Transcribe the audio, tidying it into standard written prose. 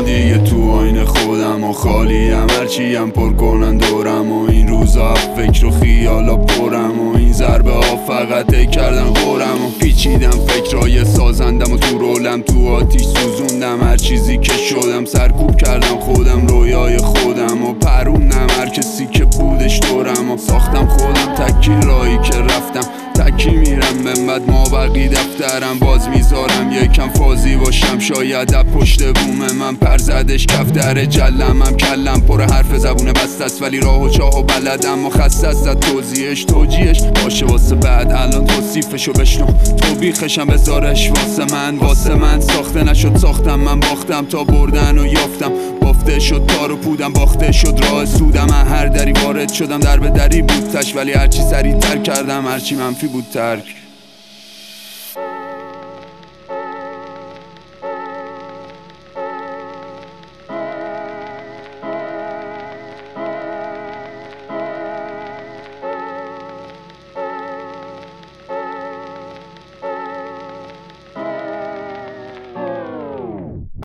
الان دیگه تو آینه خودم و خالیم، هرچیم پر کنن دورم و این روزا فکر و خیالا پرم و این ضربه ها فقط کردن غورم و پیچیدم فکرای سازندم و تو رولم تو آتیش سوزوندم هر چیزی که شدم، سرکوب کردم خودم رویای خودم و پروندم هر کسی که بودش دورم و ساختم خودم تکی راهی که رفتم تکی میرم منبد ما بقی دفترم باز میذارم یکم فازی باشم شاید از پشت بوم من پرزدش کفتر جلم هم کلم پر حرف زبونه بسته است ولی راه و چاه و بلدم و خسته است توضیحش توجیهش باشه واسه بعد الان توصیفشو بشنو تو بیخشم بذارش واسه من ساخته نشد ساختم من باختم تا بردن و یافتم بافته شد تار و پودم باخته شد راه سودم من هر دری وارد شدم در به دری بود تش ولی هرچی سریع تر کردم هرچی منفی بود ترک